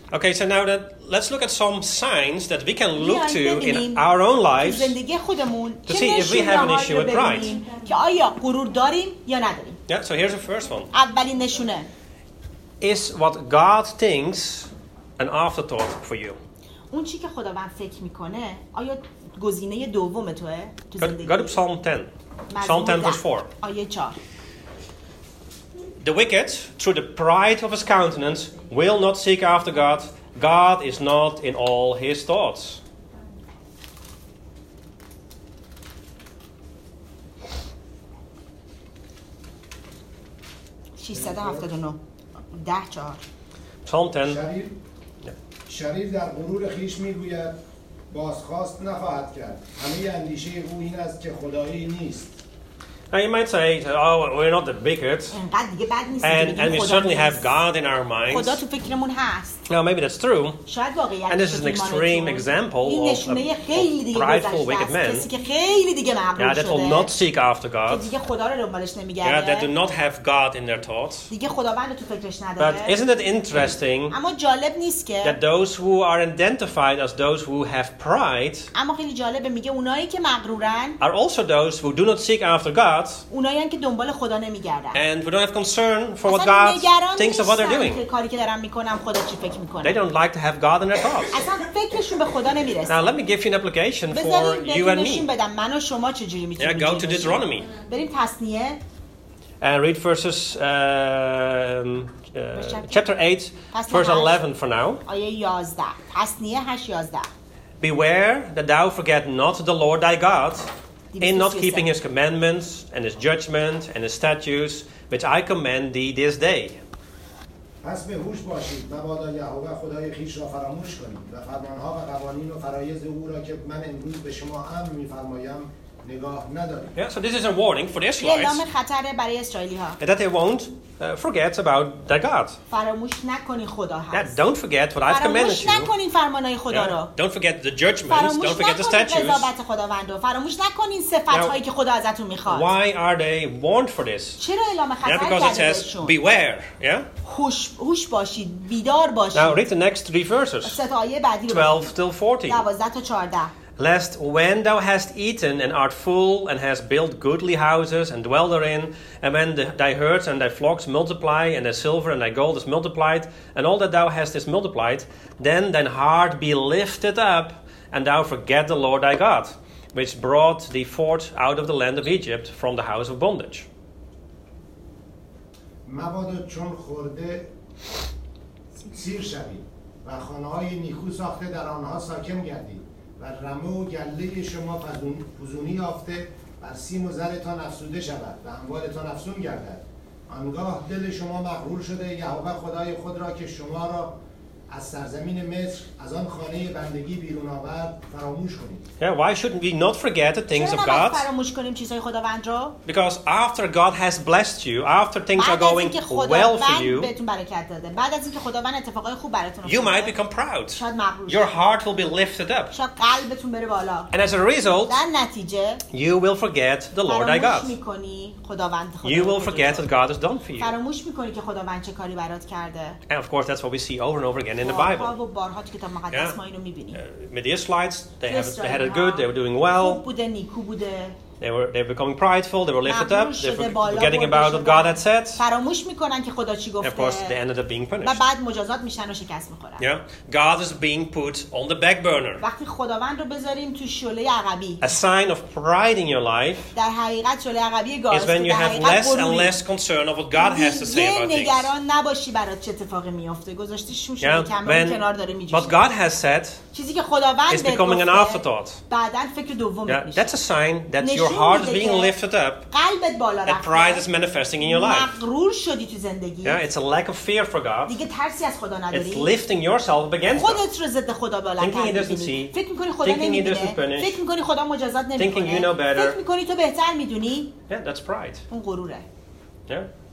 Okay, so now let's look at some signs that we can look to in our own lives زندگی خودمون to see if we have an issue with pride. که آیا غرور داریم یا نداریم. Yeah, so here's the first one. اولین نشونه. Is what God thinks an afterthought for you? اون چی که خداوند فکر میکنه آیا گزینه دوم توئه تو زندگی؟ Go to Psalm 10. Psalm 10 verse 4. آیه 4. The wicked, through the pride of his countenance, will not seek after God. God is not in all his thoughts. Psalm 10. شریر در غرور خیش میگوید بازخواست نخواهد کرد. همه اندیشه او این است که خدایی نیست. Now you might say, oh, we're not the wicked, and we certainly have God in our minds. Now maybe that's true, and this is an extreme example of a prideful wicked man that will not seek after God, that do not have God in their thoughts. But isn't it interesting that those who are identified as those who have pride are also those who do not seek after God, اونایی که دنبال خدا نمیگردن. And we don't have concern for what God thinks of what they're doing. کاری که دارن میکنم خدا چی فکر میکنه. They don't like to have God in their thoughts. اصلا فکرشون به خدا نمیرسه. Now let me give you an application for you and me. بدم من و شما چجوری میتونیم. Go to Deuteronomy. بریم تثنیه. And read verses chapter 8 verse 11 for now. آیه 11. تثنیه 8:11. Beware that thou forget not the Lord thy God, in not keeping his commandments and his judgment and his statutes which I command thee this day. پس به هوش باشید مبادا یهوه خدای خویش را فراموش کنید و فرمانها و قوانین و فرایض او را که من امروز به شما امر می‌فرمایم نگاه ندارید. Yeah, so this is a warning for the Israelites. اعلام خطر برای اسرائیلی‌ها. That they won't forget about their God. فراموش نکنید خدا هست. Don't forget what I've commanded you. فراموش نکنید فرمانهای خدا را. Don't forget the judgments. Don't forget the statutes. قضاوت خداوند رو. فراموش نکنید صفات‌هایی که خدا ازتون می‌خواد. Why are they warned for this? چرا اعلام خطر because it says beware. Yeah. هوش باشید، بیدار باشید. Now read the next 3 verses. 12 till 14. 12 تا 14. Lest when thou hast eaten and art full and hast built goodly houses and dwell therein, and when thy herds and thy flocks multiply, and thy silver and thy gold is multiplied, and all that thou hast is multiplied, then thine heart be lifted up, and thou forget the Lord thy God, which brought thee forth out of the land of Egypt from the house of bondage. مبادا چون خورده سیر شوید و خانه‌های نیکو ساخته در آنها ساکن گردید و رمه و گله شما فزونی یافته بر سیم و زرتان افزوده شود و اموالتان افزون گردد. آنگاه دل شما مغرور شده یهوه خدای خود را که شما را از سرزمین مصر از آن خانه بندگی بیرون آورد فراموش کنید. Yeah, why shouldn't we not forget the things of God? فراموش کنیم چیزهای خداوند رو. Because after God has blessed you, after things are going well for you, بهتون برکت داده. بعد از اینکه خداوند اتفاقای خوب براتون you might become proud. شاید مغرور Your heart will be lifted up. شاید قلبتون بره بالا. And as a result, در نتیجه you will forget the Lord thy God. فراموش می‌کنی خداوند خدا. You will forget what God has done for you. فراموش می‌کنی که خداوند چه کاری برات کرده. And of course that's what we see over and over again in the Bible. بارها تو کتاب مقدس ما اینو می‌بینیم. With the Israelites, they had it good, they were doing well. خوب بوده، نیکو بوده. They were becoming prideful, they were lifted up, they were forgetting about what God had said. فراموش میکنن که خدا چی گفته. Of course, they ended up being punished. و بعد مجازات میشن و شکست میخورن. Yeah, God is being put on the back burner. وقتی خداوند رو بذاریم تو شعله عقبی. A sign of pride in your life در حقیقت شعله عقبی گاز. is when you have less and less concern of what God has to say about things. نگران نباشی برات چه اتفاقی میفته. گذاشتیش شون کمر کنار داره میجوشه. What God has said چیزی که خداوند is becoming an afterthought. بعداً فکر دوم میشه. That's a sign that your heart is being lifted up. قلبت بالا رفته. That pride is manifesting in your life. مغرور شدی تو زندگی. Yeah, it's a lack of fear for God. دیگه ترسی از خدا نداری. It's lifting yourself against God. خودت رو ضد خدا بلند کردی. فکر می‌کنی خدا نمی‌بینه. فکر می‌کنی خدا مجازات نمی‌کنه. Thinking you know better. فکر می‌کنی تو بهتر می‌دونی. Yeah, that's pride. اون غروره. Yeah.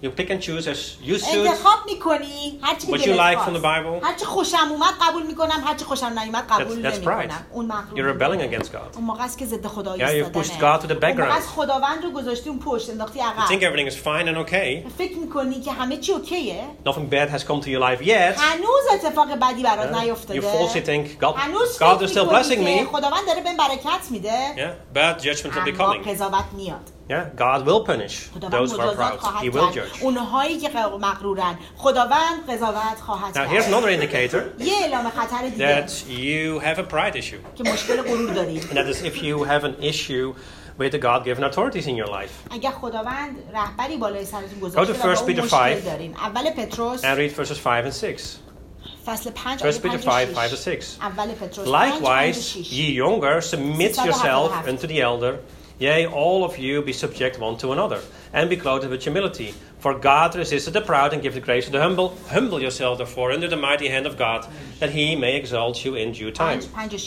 You pick and choose as you suit. انتخاب میکنی هر چی what you like from the Bible. هر چی خوشم اومد قبول میکنم، هر چی خوشم نیومد قبول نمیکنم. اون مغرور. You're rebelling against God. اون موقع است که ضد خدا ایستادنه. Yeah, you've pushed God to the background. اون موقع است خداوند رو گذاشتی اون پشت، انداختی عقب. You think everything is fine and okay. فکر میکنی که همه چی اوکیه. Nothing bad has come to your life yet. هنوز اتفاق بدی برات نیفتاده. You falsely think God is still blessing me. خداوند داره بهم برکت میده. Yeah, bad judgment will be coming. قضاوت میاد. Yeah, God will punish those who are proud. He will judge. اونهایی که مغرورن خداوند قضاوت خواهد کرد. Now here's another indicator یه اعلام خطر دیگه that you have a pride issue. که مشکل غرور داری. And that is if you have an issue with the God-given authorities in your life. اگر خداوند رهبری بالای سرتون گذاشته Go to 1 Peter 5 دارین. اول پتروس and read verses 5 and 6. فصل 5 1 Peter 5 to 6. اول پتروس Likewise, ye younger, submit yourself unto the elder. Yea, all of you be subject one to another, and be clothed with humility. For God resisteth the proud and giveth grace to the humble. Humble yourself therefore under the mighty hand of God, that he may exalt you in due time.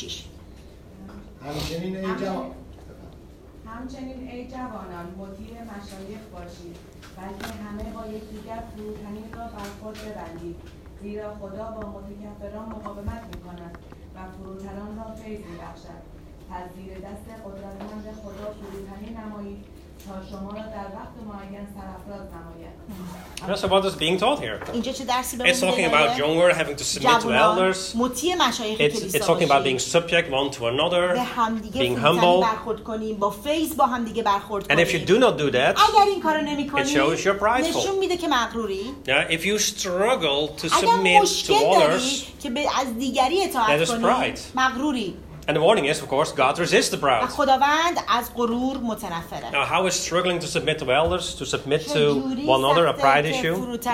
همچنین ای جوانان مطیع مشایخ باشید، بلکه همه با یکدیگر فروتنی را بر خود ببندید، زیرا خدا با متکبران مقاومت می‌کند و فروتنان را فیض می‌بخشد. پس زیر دست قدرتمند خدا فروتنی نمایید تا شما را در وقت معین سرافراز نماید. So what is being taught here? It's talking about younger having to submit to elders. It's talking about being subject one to another, being humble. And if you do not do that, it shows you're prideful. Yeah, if you struggle to submit to others, that is pride. And the warning is, of course, God resists the proud. Now, how is struggling to submit to elders, to submit to one another, a pride issue?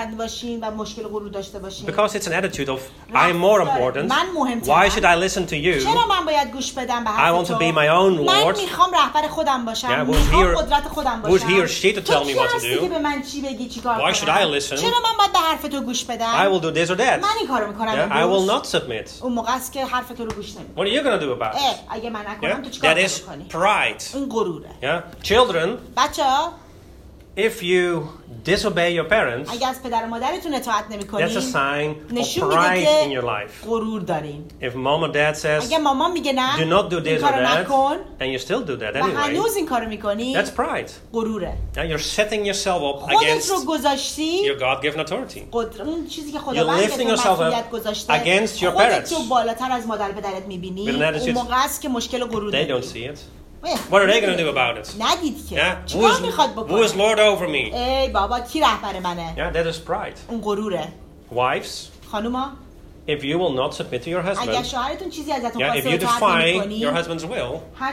Because it's an attitude of, I am more important. Why should I listen to you? I want to be my own Lord. Yeah, who's he or she to tell me what to do? Why should I listen? I will do this or that. Yeah, I will not submit. What are you going to do about it? That is pride. Yeah? Children, if you disobey your parents, that's a sign of pride in your life. If mom or dad says, do not do this or that, and you still do that anyway, that's pride. Now you're setting yourself up against your God-given authority. You're lifting yourself up against your parents. With an attitude, they don't see it. What are they going to do about it? Yeah? Who is Lord over me? Yeah, that is pride. Wives, if you will not submit to your husband, yeah, if you defy your husband's will,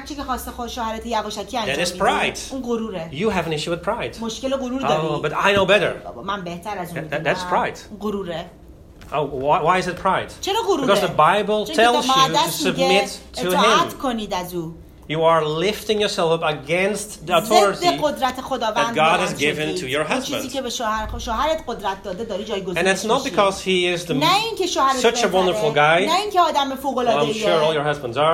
that is pride. You have an issue with pride. Oh, but I know better. That's pride. Oh, why is it pride? Because the Bible tells you to submit to him. You are lifting yourself up against the authority that God has given to your husband. And it's not because he is such a wonderful guy. Well, I'm sure all your husbands are.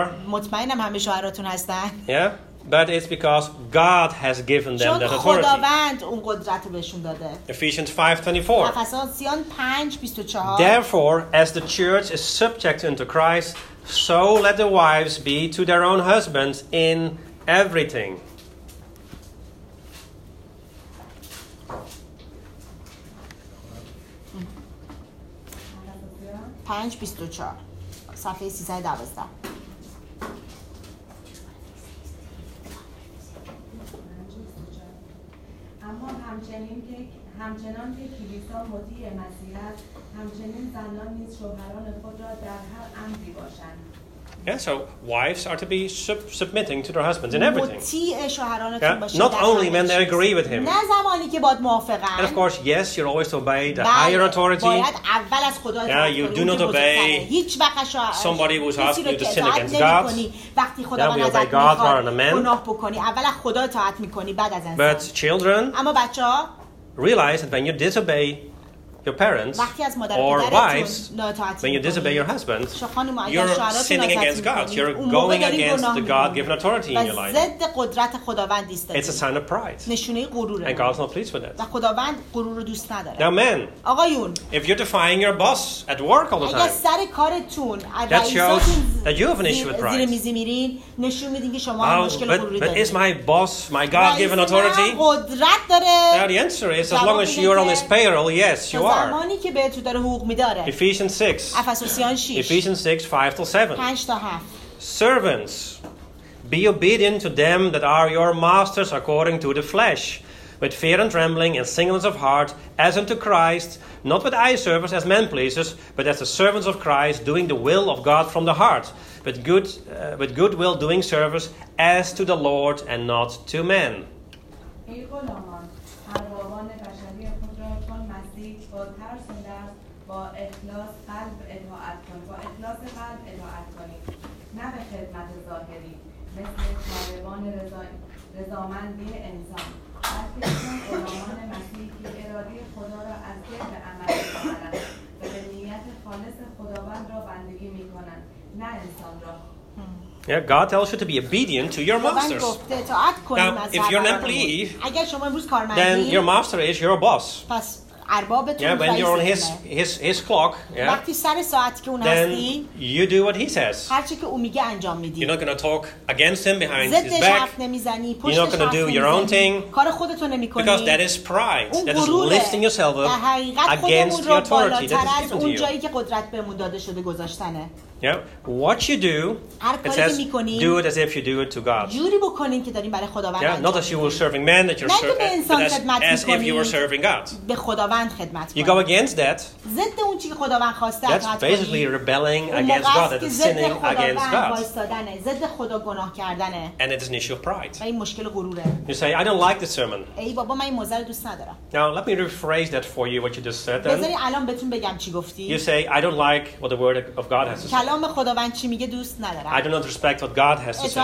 Yeah? But it's because God has given them that authority. Ephesians 5:24. Therefore, as the church is subject unto Christ, so let the wives be to their own husbands in everything. صفحه 312. اما همچنان که کلیسا مطیع مسیح است، همچنین زنان نیز شوهران خود را در هر امری باشند. Yeah, so wives are to be submitting to their husbands in everything. Yeah? Not only when they agree with him. And of course, yes, you're always to obey the higher authority. Yeah, you do not obey somebody who's asking you to sin against God. Yeah, we obey God rather than men. But children, realize that when you disobey your parents or wives, when you disobey your husband, you're sinning against God. You're going against the God-given authority in your life. It's a sign of pride. And God's not pleased with that. Now men, if you're defying your boss at work all the time, that shows that you have an issue with pride. But is my boss my God-given authority? Now the answer is, as long as you're on his payroll, yes, you are. Ephesians 6. Ephesians 6, 5-7. Servants, be obedient to them that are your masters according to the flesh, with fear and trembling and singleness of heart, as unto Christ, not with eye service as men pleasers, but as the servants of Christ, doing the will of God from the heart, with good will doing service as to the Lord and not to men. با اخلاص قلب اطاعت کنید، نه به خدمت ظاهری مثل طالبان رضامندی انسان، بلکه چون غلامان مسیح که اراده خدا را از دل به عمل می‌آورند و به نیت خالص خداوند را بندگی می‌کنند، نه انسان را. Yeah, God tells you to be obedient to your masters. Now, if you're an employee, then your master is your boss. Yeah, when you're on his clock, then you do what he says. You're not going to talk against him behind his back. You're not going to do your own thing. Because that is pride. That is lifting yourself up against the authority that is given to you. Yeah, what you do, it says, do it as if you do it to God. Yeah, not as you were serving men, that you're but as if you were serving God. You go against that, that's basically rebelling against God, that is sinning against God. And it is an issue of pride. You say, I don't like this sermon. Now, let me rephrase that for you, what you just said then. You say, I don't like what the word of God has to say. I do not respect what God has to say.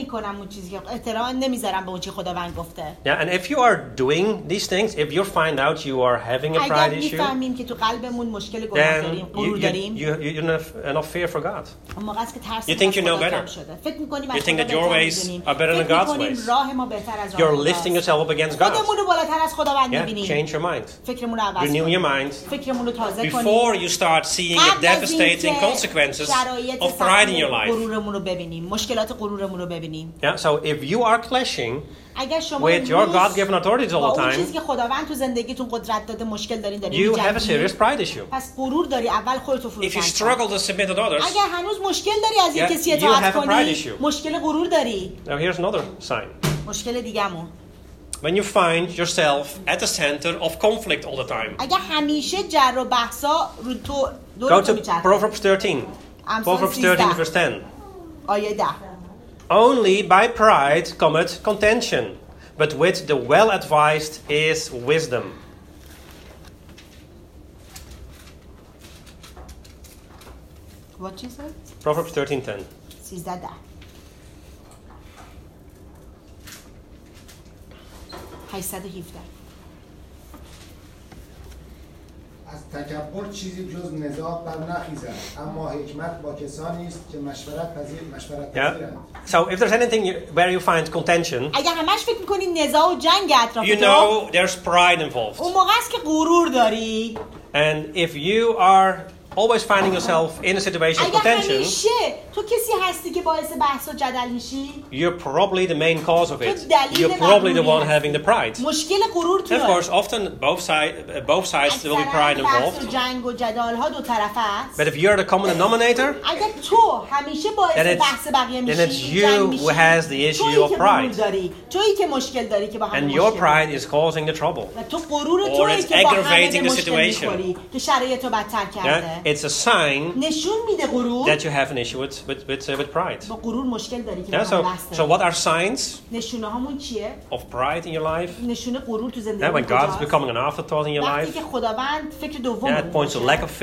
Yeah, and if you are doing these things, if you find out you are having a pride issue, then you're not fear for God. You think you know better. You think that your ways are better than God's ways. You're lifting yourself up against God. Yeah, change your mind. Renew your mind before you start seeing the devastating consequences of pride in your life. Yeah, so if you are clashing with your God-given authorities all the time, you have a serious pride issue. If you struggle to submit to others, you have a pride issue. Now here's another sign. When you find yourself at the center of conflict all the time. Go to Proverbs 13. Proverbs 13 verse 10. Only by pride cometh contention, but with the well-advised is wisdom. What you said? Proverbs 13:10. 13:10. از تکبر چیزی جز نزاع بر نخیزد، اما حکمت با کسانی است که مشورت پذیرند. So if there's anything where you find contention, اگر همش فکر می‌کنی نزاع و جنگ اطراف you know there's pride involved. اون موقع است که غرور داری. And if you are always finding yourself in a situation of contention, تو کسی هستی که باعث بحث و جدل میشی، you're probably the main cause of it. You're probably the one having the pride. مشکل غرور توه. Of course, often both sides there will be pride involved. جنگ و جدال ها دو طرفه است. But if you're the common denominator, اگر تو همیشه باعث بحث بقیه میشی، then it's you who has the issue of pride. تویی که مشکل داری که با هم And your pride is causing the trouble. تو غرور تویی که با هم مشکل می‌خوری که شرایطو بدتر کرده. It's a sign نشون میده غرور that you have an issue with pride. با غرور مشکل داری که با هم بحث. So what are signs نشونه هامون چیه؟ of pride in your life? نشونه غرور تو زندگی. When God is becoming an afterthought in your life. وقتی که خداوند فکر دوم it points to lack of fear.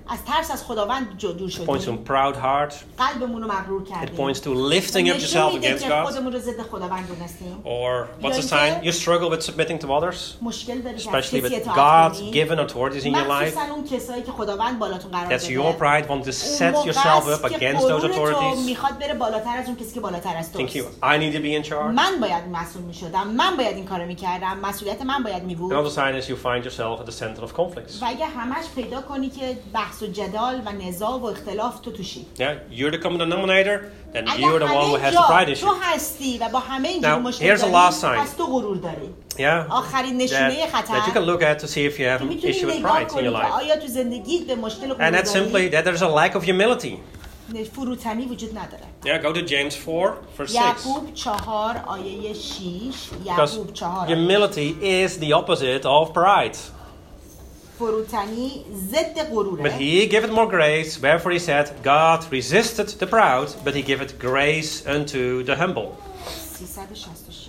از ترس از خداوند دور شدیم. It points to a proud heart. قلبمون رو مغرور کردیم. It points to lifting up yourself against God. خودمون رو ضد خداوند دونستیم. Or what's the sign? You struggle with submitting to others. مشکل داری که especially with God-given authorities in your life. مخصوصاً اون کسایی که خداوند بالاتون قرار داده. That's your pride, want to set yourself up against those authorities. میخواد بره بالاتر از اون کسی که بالاتر از توست. Think you, I need to be in charge. من باید مسئول میشدم. من باید این کارو میکردم. مسئولیت من باید میبود. Another sign is you find yourself at the center of conflicts. و اگه همش پیدا کنی که بحث و جدال و نزاع و اختلاف توشی. Yeah, you're the common denominator, then you're the one who has the pride issue. تو هستی و با همه اینجور مشکل داری. پس تو غرور داری. Yeah. آخرین نشونه خطر. That you can look at to see if you have an issue with pride in your life. آیا تو زندگیت به مشکل غرور داری؟ And that's simply that there's a lack of humility. فروتنی وجود نداره. Yeah, go to James 4 verse 6. یعقوب 4 آیه 6. یعقوب 4. Humility is the opposite of pride. فروتنی ضد غروره. But he giveth more grace, wherefore he said, God resisted the proud, but he giveth grace unto the humble. 366.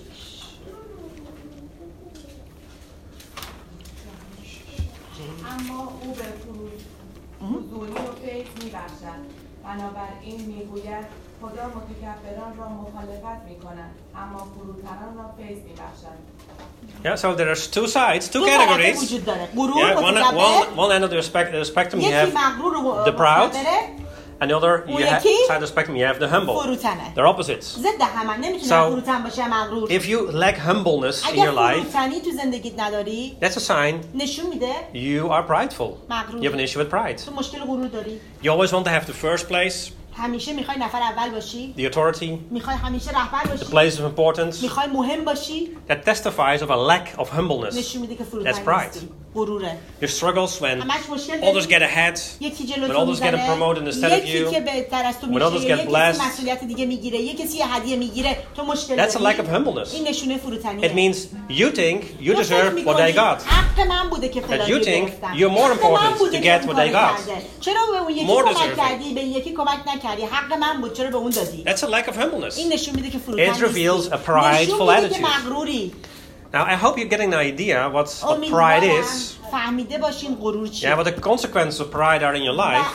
اما او به فروزونی و فیض می‌بخشد. بنابراین میگوید خدا متکبران را مخالفت می‌کند، اما فروتنان را فیض می‌بخشد. Yeah, so there's two sides, two categories. Yeah, one end of the spectrum you have the proud, and the other side of the spectrum you have the humble. They're opposites. So if you lack humbleness in your life, that's a sign you are prideful. You have an issue with pride. You always want to have the first place. همیشه میخوای نفر اول باشی. The authority. میخوای همیشه رهبر باشی. The place of importance. میخوای مهم باشی. That testifies of a lack of humbleness. نشون میده که فروتنی That's pride. غروره. Your struggles when others get ahead, when others get promoted instead of you, when others get blessed. مسئولیت دیگه میگیره. یک کسی هدیه میگیره. تو مشکل داری. That's a lack of humbleness. این نشونه فروتنیه. It means you think you deserve what they got. حق من بوده که فلانی گرفتم. And you think you're more important to get what they got. چرا به اون یکی کمک کردی به یکی کمک نکردی؟ حق من بود چرا به اون دادی؟ That's a lack of humbleness. این نشون میده که فروتنی. It reveals a prideful attitude. Now, I hope you're getting an idea what pride is. Yeah, what the consequences of pride are in your life.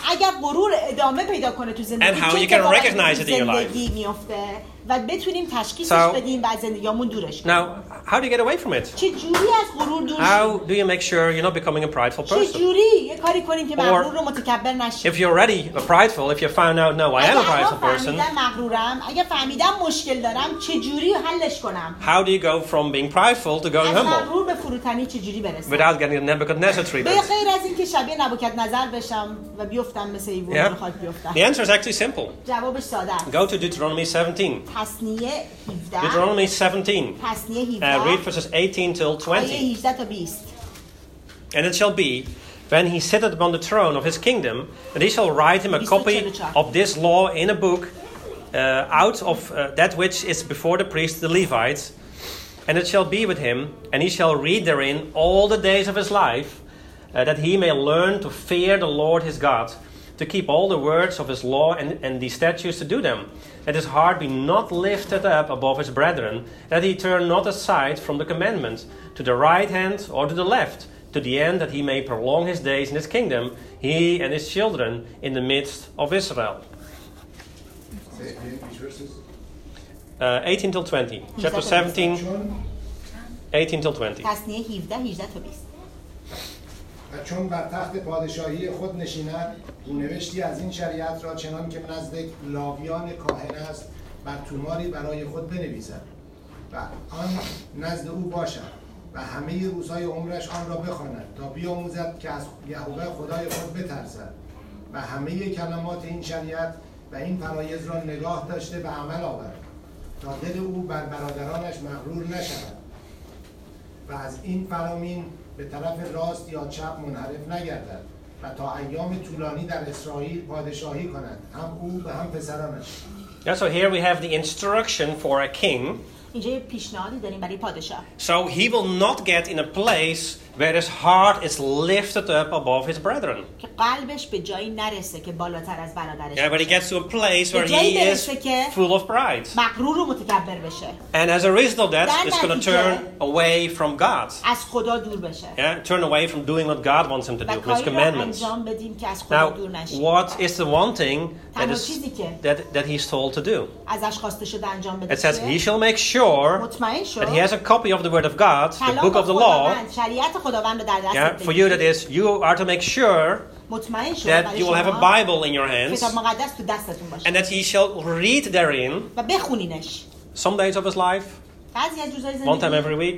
And how you can recognize it in your life. و بتونیم تشخیصش بدیم و از زندگیامون دورش کنیم. Now, how do you get away from it? چجوری از غرور دور شیم؟ How do you make sure you're not becoming a prideful person? چجوری یه کاری کنیم که مغرور و متکبر نشیم؟ If you're already prideful, if you found out, no, I am a prideful person. اگه مغرورم، اگه فهمیدم مشکل دارم، چجوری حلش کنم؟ How do you go from being prideful to going humble? از مغرور به فروتنی چجوری برسم؟ Without getting a Nebuchadnezzar treatment. به غیر از اینکه شبیه نبوکدنضر بشم و بیفتم مثل ایوون رو خاک بیفتم. The answer is actually simple. جوابش ساده است. Go to Deuteronomy 17. تثنیه 17. Deuteronomy 17. تثنیه 17. Read verses 18 till 20. آیه 18 تا 20. And it shall be, when he sitteth upon the throne of his kingdom, that he shall write him a copy of this law in a book out of that which is before the priests, the Levites. And it shall be with him, and he shall read therein all the days of his life, that he may learn to fear the Lord his God, to keep all the words of his law and these statutes to do them, that his heart be not lifted up above his brethren, that he turn not aside from the commandment to the right hand or to the left, to the end that he may prolong his days in his kingdom, he and his children in the midst of Israel. 18 till 20. Chapter 17, 18 till 20. تثنیه 17 18 تا 20. و چون بر تخت پادشاهی خود نشیند، رونوشتی از این شریعت را چنان که نزد لاویان کاهن است بر توماری برای خود بنویسد و آن نزد او باشد و همه روزهای عمرش آن را بخواند تا بیاموزد که از یهوه خدای خود بترسد و همه کلمات این شریعت و این فرایض را نگاه داشته به عمل آورد تا دل او بر برادرانش مغرور نشود و از این فرامین به طرف راست یا چپ منحرف نگردد و تا ایام طولانی در اسرائیل پادشاهی کند، هم او و هم پسرانش. Yeah, so here we have the instruction for a king اینجا یه پیشنهادی داریم برای پادشاه. So he will not get in a place where his heart is lifted up above his brethren. که قلبش به جایی نرسه که بالاتر از برادرش. Yeah, but he gets to a place where he is full of pride. مغرور و متکبر بشه. And as a result of that, he's going to turn away from God. از خدا دور بشه. Yeah, turn away from doing what God wants him to do, his commandments. انجام بدیم که از خدا دور نشه. What is the one thing that he's told to do? ازش خواسته شده انجام بده. It says he shall make sure that he has a copy of the word of God, the book of the law. Yeah, for you that is, you are to make sure that you will have a Bible in your hands and that he shall read therein some days of his life, one time every week,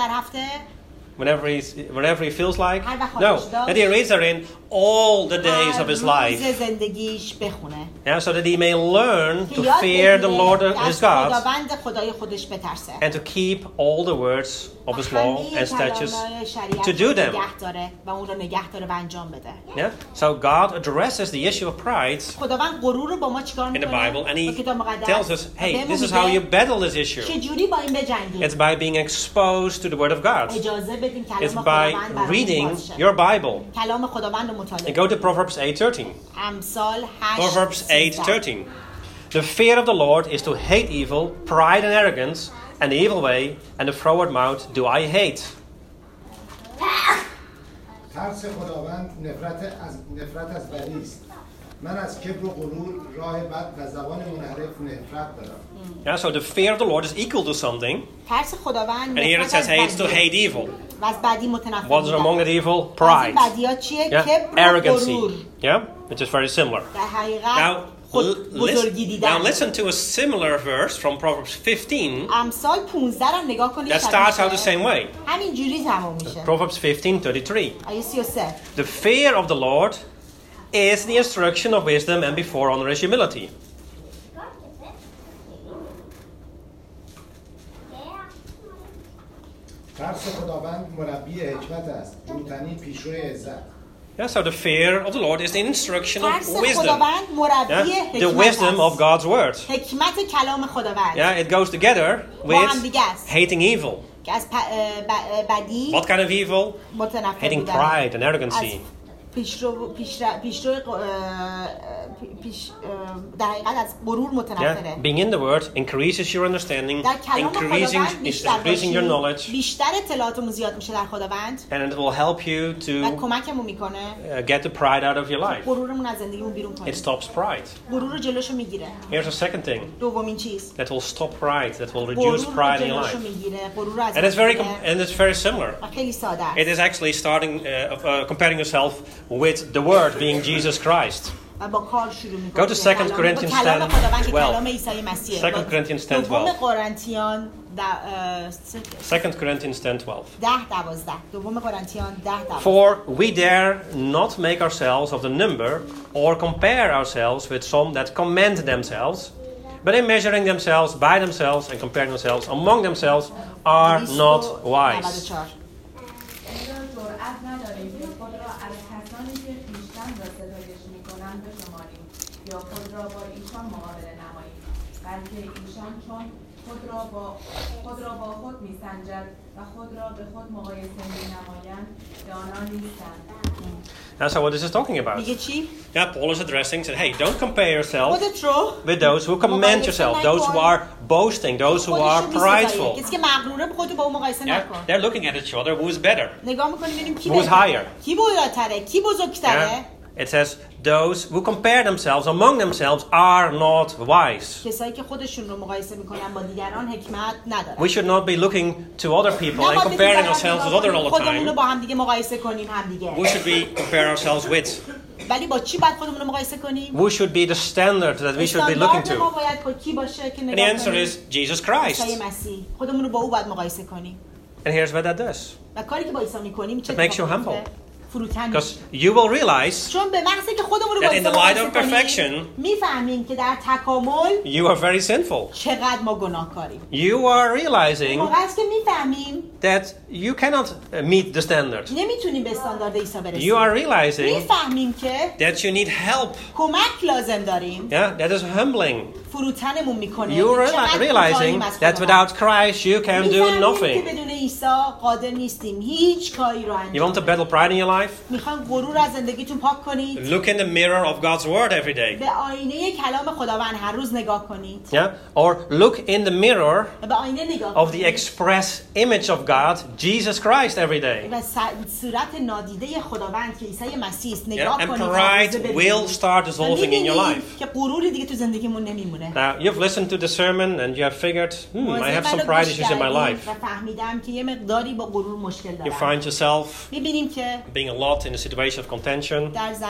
whenever he feels like. No, that he reads therein all the days of his life. Yeah, so that he may learn to fear the Lord his God and to keep all the words of his law and statutes, to do them. Yeah? So God addresses the issue of pride in the Bible, and he tells us, hey, this is how you battle this issue. It's by being exposed to the word of God. It's by reading your Bible. And go to Proverbs 8:13. Proverbs 8:13. The fear of the Lord is to hate evil, pride and arrogance, and the evil way, and the froward mouth do I hate. ترس خداوند نفرت از بدی است. من از کبر و غرور راه بد و زبان منحرف نفرت دارم. Yeah, so the fear of the Lord is equal to something. And here it says, hey, it's to hate evil. What is among the evil? Pride. Yeah, arrogancy. Yeah, which is very similar. Now listen to a similar verse from Proverbs 15 that starts out the same way. Proverbs 15:33. The fear of the Lord is the instruction of wisdom, and before honor is humility. ترس خداوند مربی حکمت است. جوتنی پیشرو عزت. Yeah, so the fear of the Lord is the instruction of wisdom. Yeah? The wisdom of God's word. Yeah, it goes together with hating evil. What kind of evil? Hating pride and arrogancy. Being in the word increases your understanding, increasing your knowledge, and it will help you to get the pride out of your life. It stops pride. Here's a second thing that will stop pride, that will reduce pride in your life. And it's very similar. It is actually starting comparing yourself with the Word being Jesus Christ. Go to 2 Corinthians 10:12. 2 Corinthians 10:12. 2 Corinthians 10:12. For we dare not make ourselves of the number or compare ourselves with some that commend themselves, but in measuring themselves by themselves and comparing themselves among themselves are not wise. یا خود را با ایشان مقابله نمایید، بلکه ایشان چون خود را با خود می‌سنجد و خود را به خود مقایسه می‌نمایند دانا نیستند. That's what this is talking about. Yeah, Paul is addressing, said, hey, don't compare yourself with those who commend yourself, those who are boasting, those who are prideful. Yeah, they're looking at each other, who is better, who is higher. Yeah. It says, those who compare themselves among themselves are not wise. We should not be looking to other people and comparing ourselves with others all the time. We should be comparing ourselves with. Who should be the standard that we should be looking to? And the answer is Jesus Christ. And here's what that does. It makes you humble. Because you will realize that in the light of perfection, you are very sinful. You are realizing that you cannot meet the standard. You are realizing that you need help. Yeah, that is humbling فروتنمون میکنه. You're realizing that without Christ you can do nothing. که بدون عیسی قادر نیستیم هیچ کاری رو انجام. You want to battle pride in your life? میخوان غرور از زندگیتون پاک کنید. Look in the mirror of God's word every day. به آینه کلام خداوند هر روز نگاه کنید. Yeah, or look in the mirror به آینه نگاه of the express image of God, Jesus Christ, every day. و صورت نادیده خداوند که عیسی مسیح است نگاه کنید. And pride will start dissolving in your life. که غروری دیگه تو زندگیمون نمیمونه. Now, you've listened to the sermon and you have figured, I have some pride issues in my life. You find yourself being a lot in a situation of contention.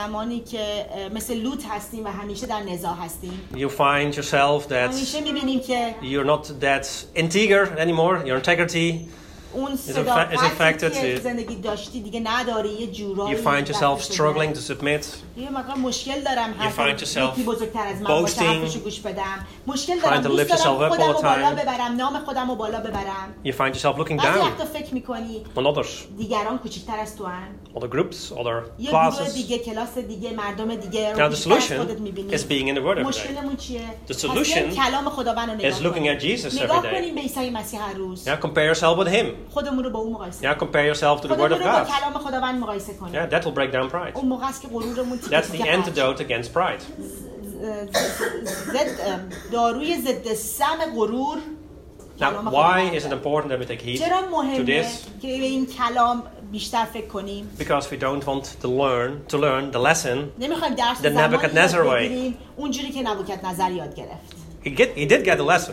You find yourself that you're not that integer anymore, your integrity is affected. You find yourself struggling to submit. You find yourself boasting, trying to lift yourself up all the time. You find yourself looking down on others, other groups, other classes. Now the solution is being in the Word every day. The solution is looking at Jesus every day. Yeah, compare yourself with Him. Yeah, compare yourself to the Word of God. Yeah, that will break down pride. That's the antidote against pride. Now, why is it important that we take heed to this? Because we don't want to learn the lesson the Nebuchadnezzar way. He did get the lesson.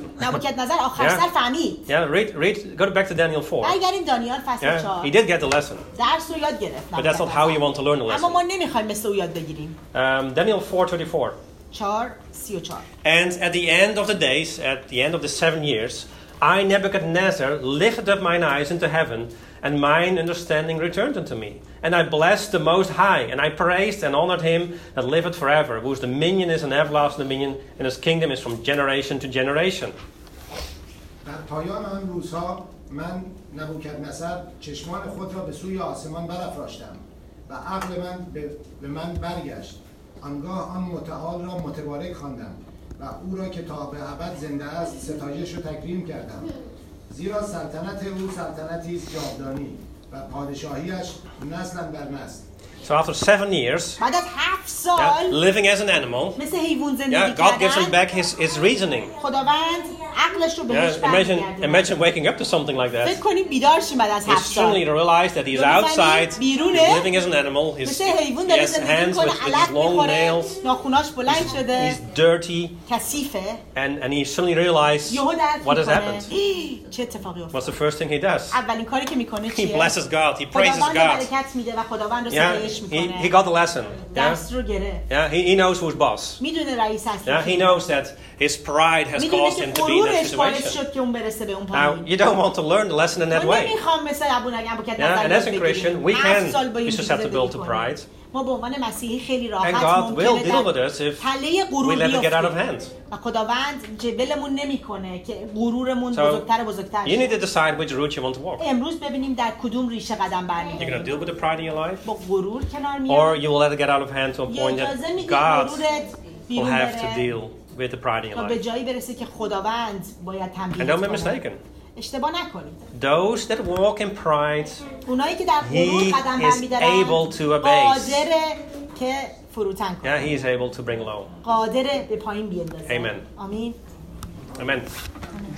Yeah, go back to Daniel 4. Yeah, he did get the lesson. But that's not how you want to learn the lesson. Daniel 4:34. And at the end of the days, at the end of the 7 years, I, Nebuchadnezzar, lifted up mine eyes into heaven, and mine understanding returned unto me. And I blessed the Most High, and I praised and honored Him that liveth forever, whose dominion is an everlasting dominion, and His kingdom is from generation to generation. در پایان آن روزها من نبوکدنصر چشمان خود را به سوی آسمان برافراشتم و عقل من به من برگشت. آنگاه آن متعال را متبارک خواندم و او را که تا به ابد زنده است ستایش و تکریم کردم. زیرا سلطنت او سلطنتی است جاودانی و پادشاهیش نسلا بر نسل. So after 7 years, living as an animal, God gives him back his reasoning. Imagine waking up to something like that. He suddenly realized that he's outside, he's living as an animal, he has hands with his long nails, he's dirty, and he suddenly realized what has happened. What's the first thing he does? He blesses God, he praises God. He got the lesson. Yeah, he knows who's boss. Yeah, he knows that his pride has caused him to be in that situation. Now, you don't want to learn the lesson in that way. Yeah, and as a Christian, we can be susceptible to pride. And God will deal with us if we let it get out of hand. So, you need to decide which route you want to walk. You're going to deal with the pride in your life, or you will let it get out of hand to a point that God will have to deal with the pride in your life. And don't be mistaken. Those that walk in pride, He is able to abase. Yeah, He is able to bring low. Amen. Amen.